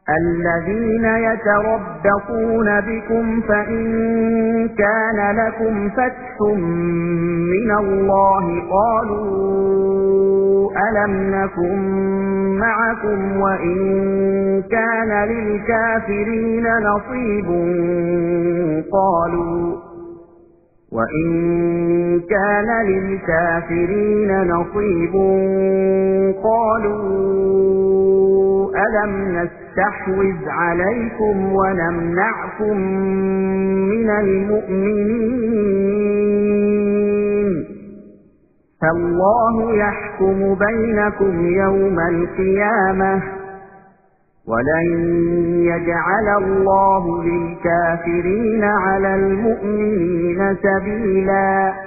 الذين يتربصون بكم فإن كان لكم فتح من الله قالوا ألم نكن معكم وإن كان للكافرين نصيب قالوا ألم نستحوذ عليكم ونمنعكم من المؤمنين فالله يحكم بينكم يوم القيامة ولن يجعل الله للكافرين على المؤمنين سبيلا.